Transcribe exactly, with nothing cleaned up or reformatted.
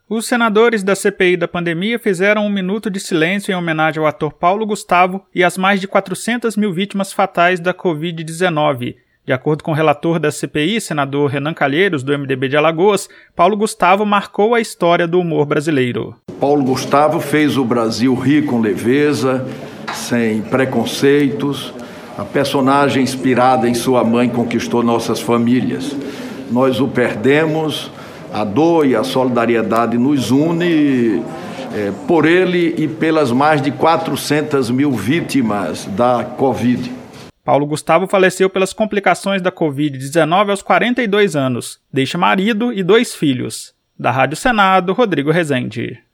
Os senadores da C P I da pandemia fizeram um minuto de silêncio em homenagem ao ator Paulo Gustavo e às mais de quatrocentas mil vítimas fatais da covid dezenove. De acordo com o relator da C P I, senador Renan Calheiros, do M D B de Alagoas, Paulo Gustavo marcou a história do humor brasileiro. Paulo Gustavo fez o Brasil rir com leveza, sem preconceitos. A personagem inspirada em sua mãe conquistou nossas famílias. Nós o perdemos. A dor e a solidariedade nos une é, por ele e pelas mais de quatrocentas mil vítimas da Covid. Paulo Gustavo faleceu pelas complicações da covid dezenove aos quarenta e dois anos. Deixa marido e dois filhos. Da Rádio Senado, Rodrigo Rezende.